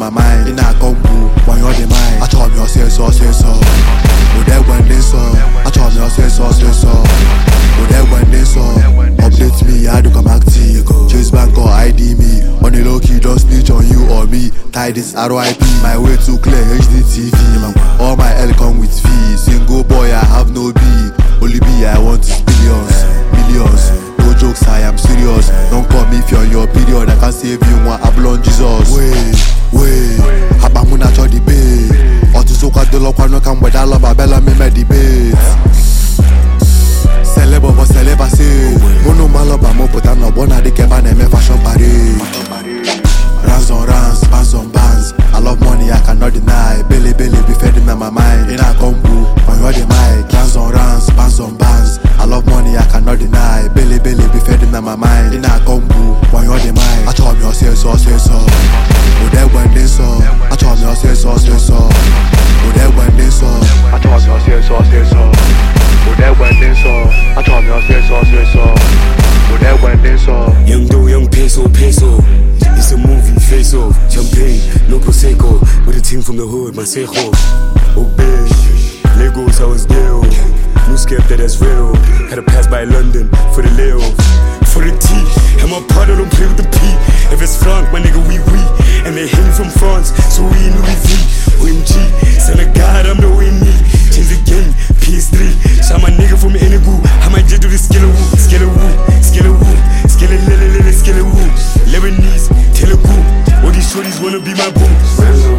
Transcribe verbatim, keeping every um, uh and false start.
my mind. In a combo, when you're the mind. I told me I say so, say so. But then when they saw, I told me I say so, say so. But then when they saw, update me, I do come active. Chase bank or I D me. On the low key, don't snitch on you or me. Tie this R I P, my way too clear, H D T V. All my L come with fees. Single boy, I have no B. Only B I want is billions, millions. No jokes, I am serious. Don't call me if you're on your period. I can save you one Ablon Jesus. Wait, wait, Habamuna cho debate. Otusoka de lo kwano kam weda loba bella me me debate. Celebo bo celeba se. Mono maloba mo potano bona de kebane me fashion parade. Rands on rands, bands on bands. I love money, I cannot deny. Belly belly be fed in my mind. In a combo, on your the mic. Rands on rands, bands on bands. I love money, I cannot deny. Belly belly be fed in my mind. In a combo, on your the mic. I told me I say so, say so. But then when they saw, I told me I say so, say so. But then when they saw, I told me I say so, say so. But then when they saw, I told me I say so, say so. But then when they saw, young dough, young peso, peso. It's a movie, face off, champagne, no prosecco. With a team from the hood, Masejo. Obey, Legos, I was there. No scared that that's real. Had to pass by London for the Leo. For the T, and my partner don't play with the P. If it's Frank, my nigga, we we. And they hate me from France, so we in Louis V. O M G, son of God, I'm the O M E. Change the game, P S three. Shot my nigga from Enugu. I might just do the skelewu, skelewu, skelewu, skelewu, skelewu. Lebanese, Telugu. All these shorties wanna be my boo.